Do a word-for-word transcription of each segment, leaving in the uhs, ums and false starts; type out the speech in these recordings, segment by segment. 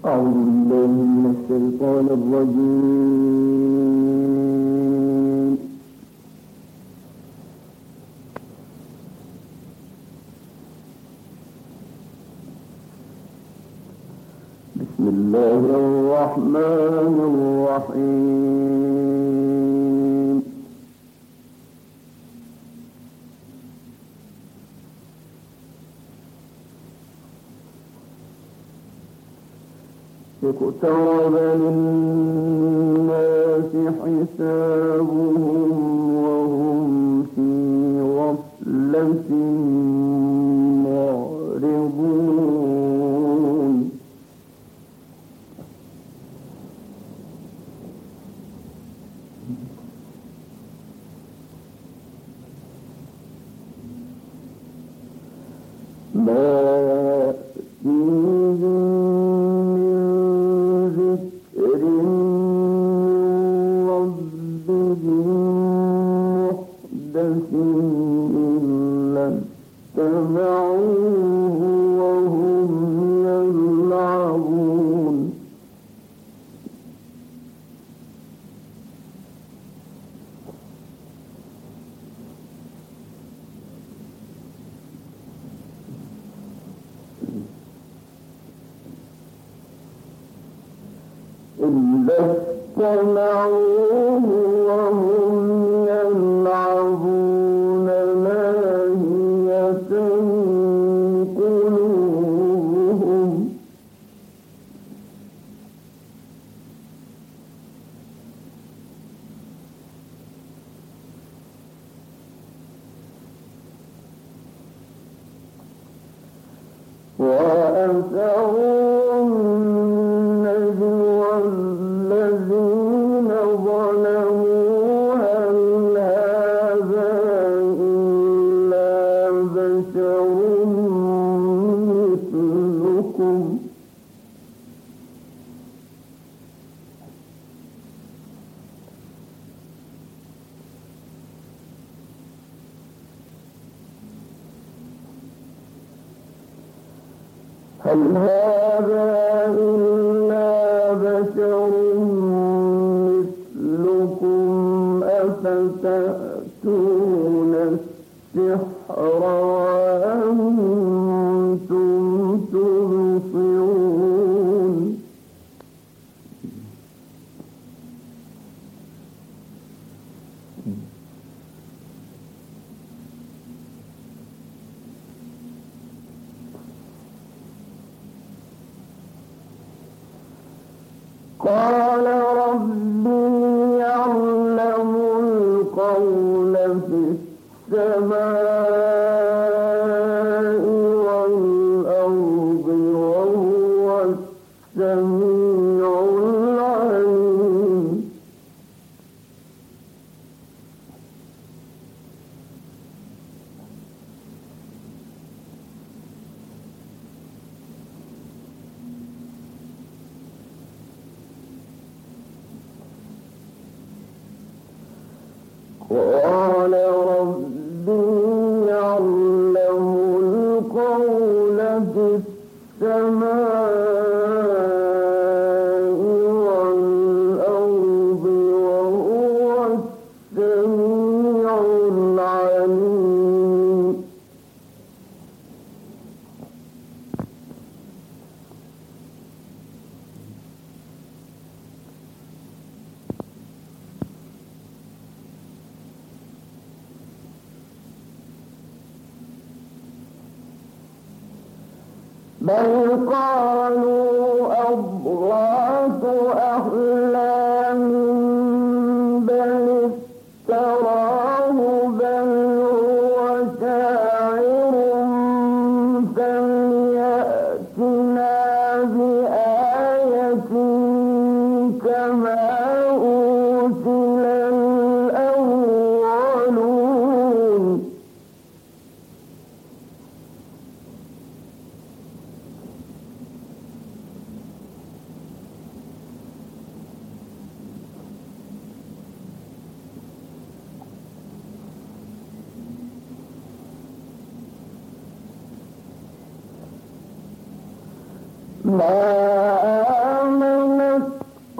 أعوذ بالله من الشيطان الرجيم. بسم الله الرحمن الرحيم. اقترب للناس حسابهم وهم في غفلة معرضون. ما إلا استمعوه وهم يلعبون لاهية قلوبهم. وأسروا هل هذا إلا بشر مثلكم أفتأتون السحر وأنتم تبصرون. قال ربي يعلم القول في السماء والأرض وهو السميع العليم. قال ربي يعلم القول في السماء والأرض وهو السميع العليم. بل قالوا أضغاث أحلام بل افتراه بل هو شاعر فليأتنا بآية كما أرسل الأولون. ما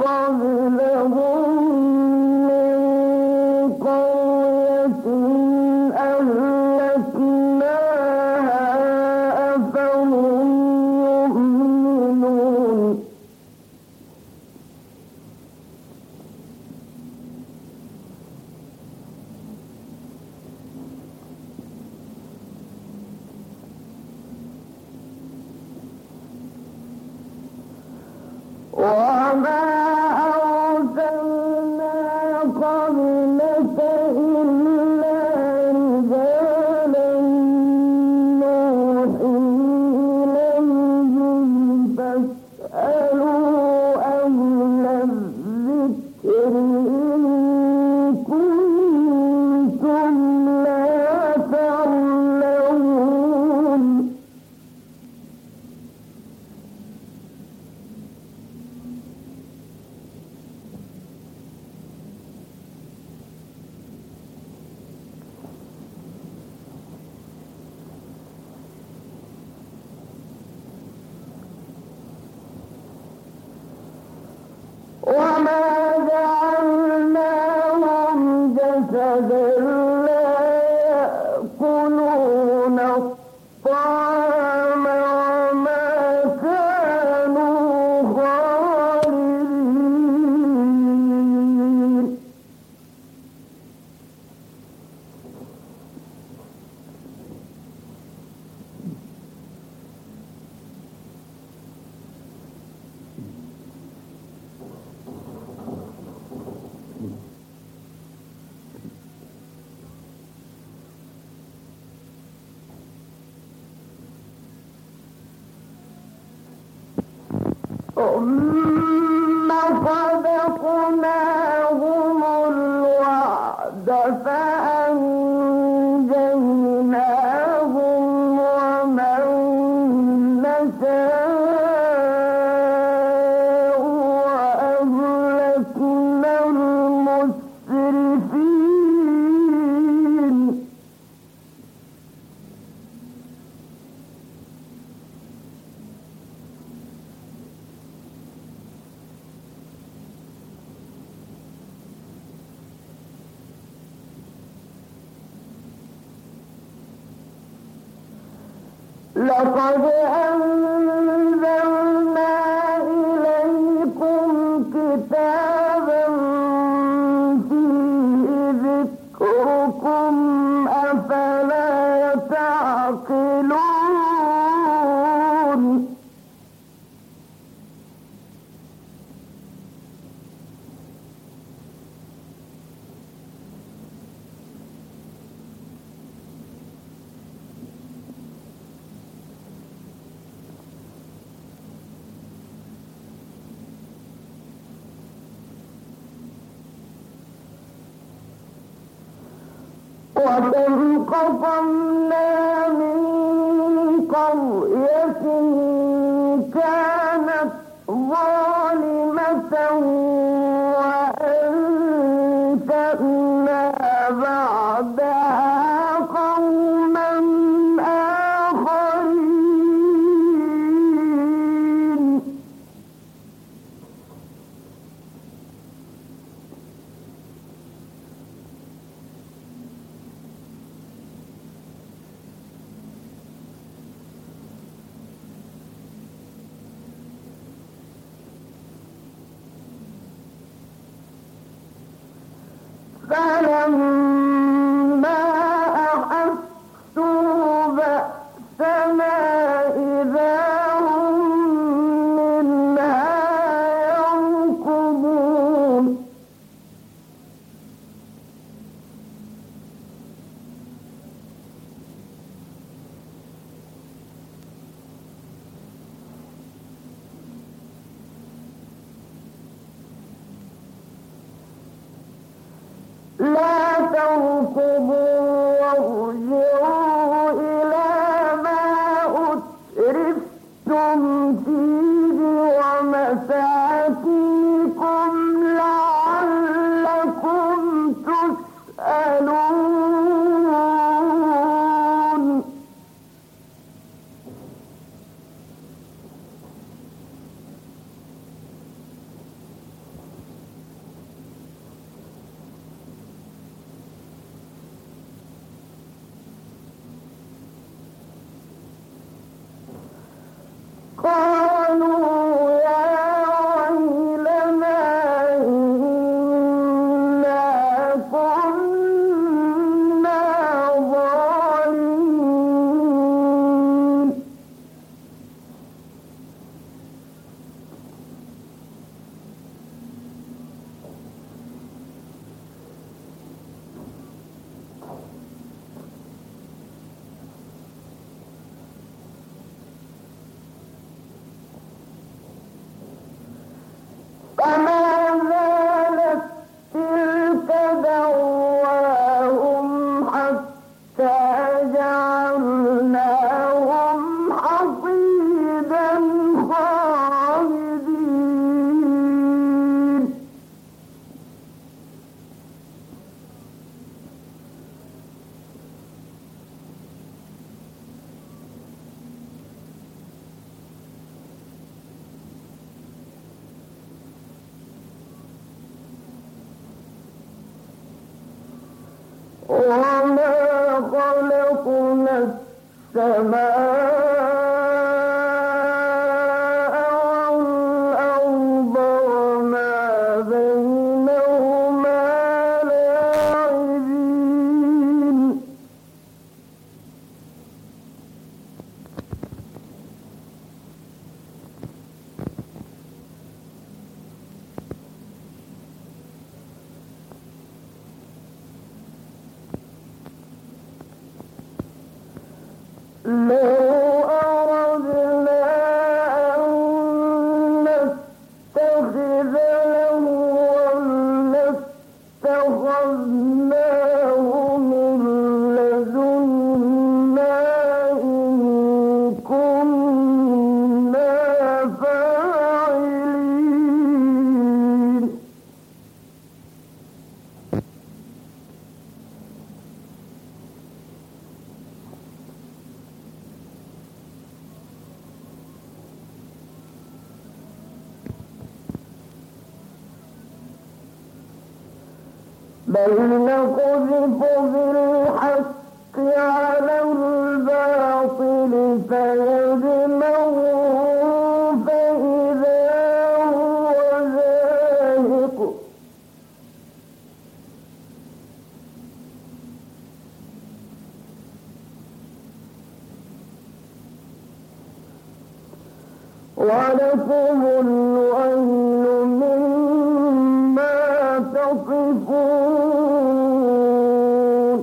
ثم صدقناهم الوعد فأنجيناهم ومن نشاء وأهلكنا المسرفين. لقد أنزلنا إليكم كتابا فيه ذكركم أفلا تعقلون. وكم قصمنا من قرية كانت ظالمة وأنشأنا بعدها قوما آخرين. فلما أحسوا بأسنا إذا هم منها يركضون. لا تركضوا وارجعوا إلى ما أترفتم فيه ومساكنكم لعلكم تسألون. وما خلقنا السماء والأرض وما بينهما لاعبين لو أردنا أن نتخذ لهوا لاتخذناه من لدنا إن كنا فاعلين بل نقذف بالحق على الباطل فيدمغه فإذا هو زاهق ولكم الويل مما تصفون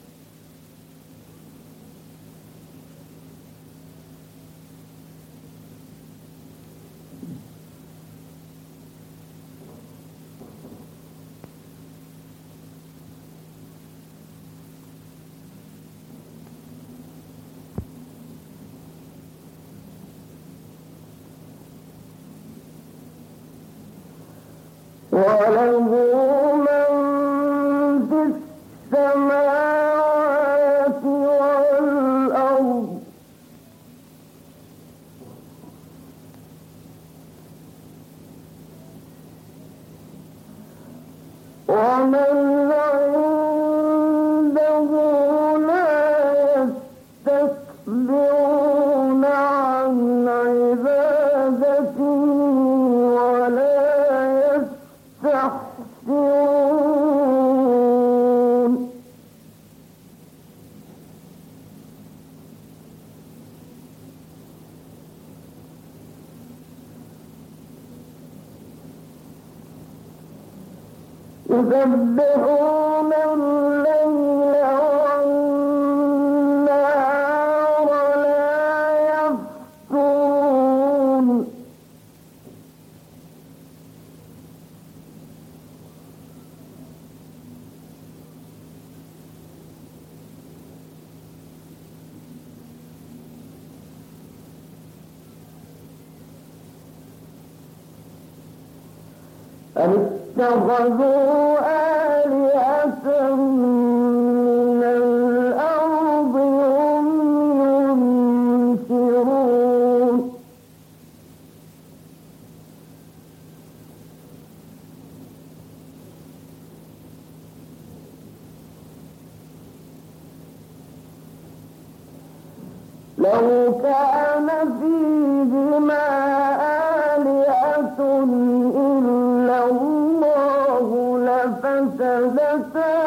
وله من في السماوات والأرض ومن عنده لا يستكبرون عن عبادته ولا يستحسرون يسبحون الليل والنهار لا يفترون أم اتخذوا آلهة من الأرض هم ينشرون لو كان فيهما آلهة إلا الله لفسدتا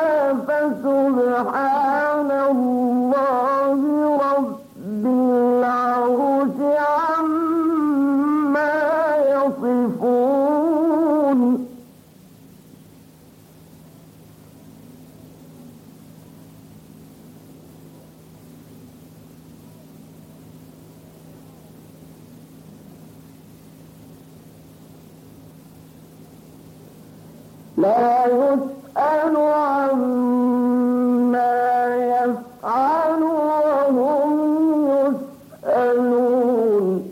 فسبحان الله رب العرش عما يصفون لا يسأل عما يفعل وهم يسألون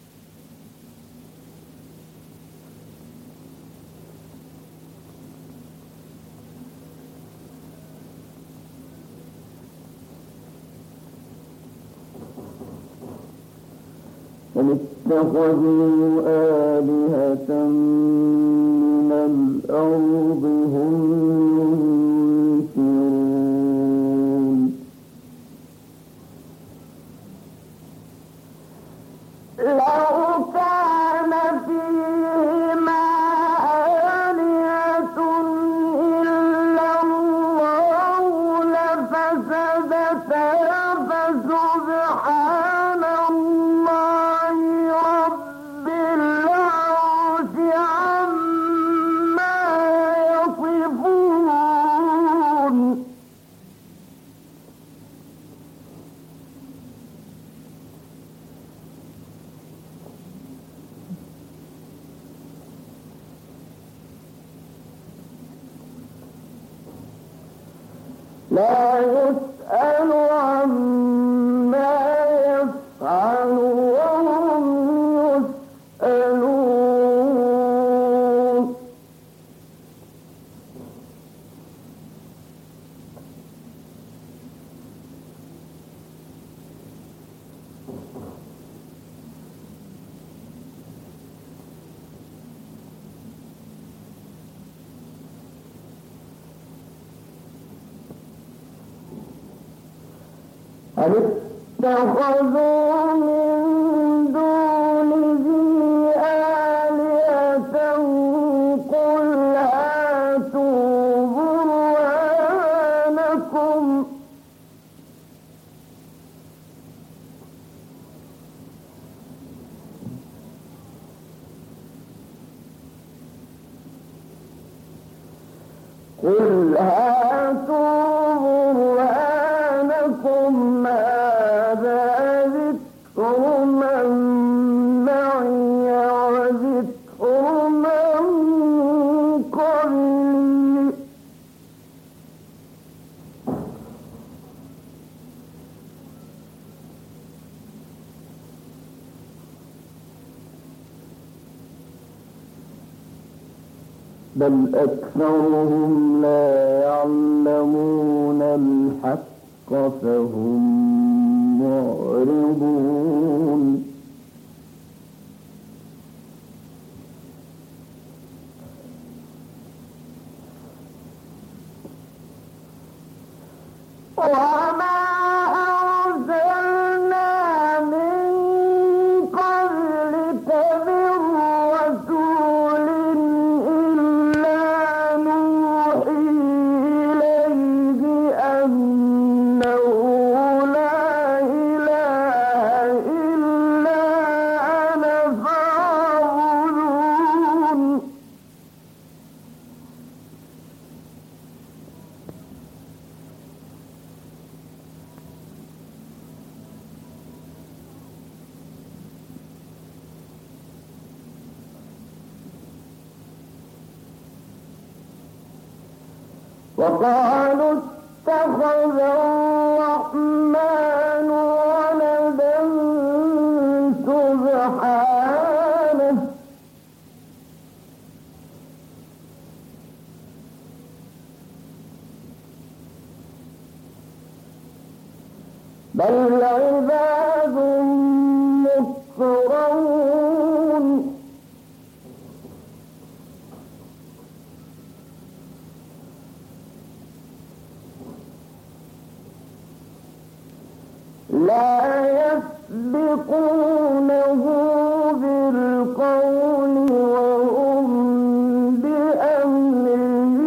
بل اتخذوا آلهة من الأرض هم ينشرون لا يسأل عما يفعل وهم يسألون هل اتخذوا من دونه آلهة قل هاتوا برهانكم قل هاتوا برهانكم هذا ذكر من معي وذكر من قبلي بل أكثرهم لا يعلمون الحق فهم معرضون وما أرسلنا من قبلك من رسول إلا نوحي إليه أنه لا إله إلا أنا فاعبدون وقالوا اتخذ الرحمن ولدا سبحانه بل عباد مكرمون لا يسبقونه بالقول وهم بأمره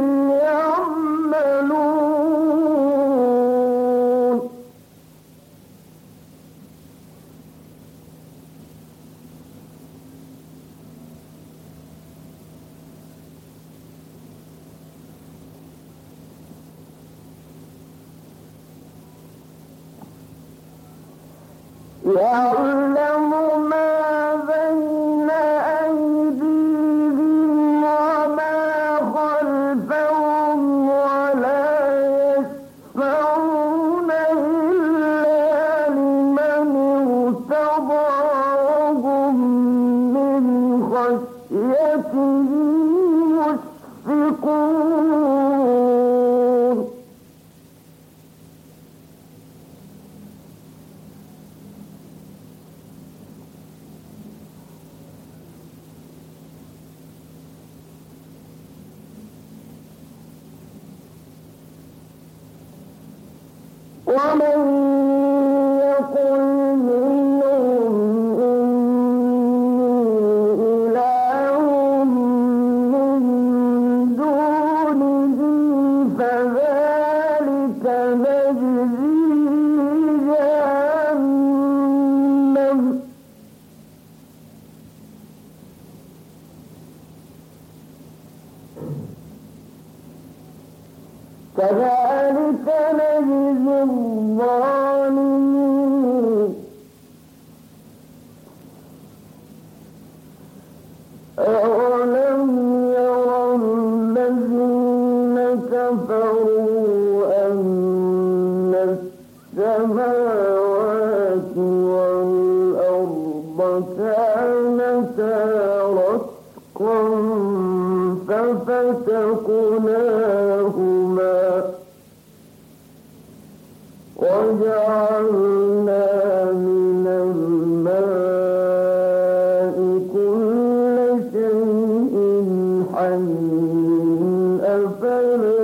يعملون يعلم ما بين أيديهم وما خلفهم ولا يشفعون إلا لمن ارتضى وهم من خشيته مشفقون ومن يقل منهم إني إله من دونه فذلك نجزيه جهنم كذلك نجزي الظالمين أولم يرى الذين كفروا أن ففتقناهما وجعلنا من الماء كل شيء حي أفلا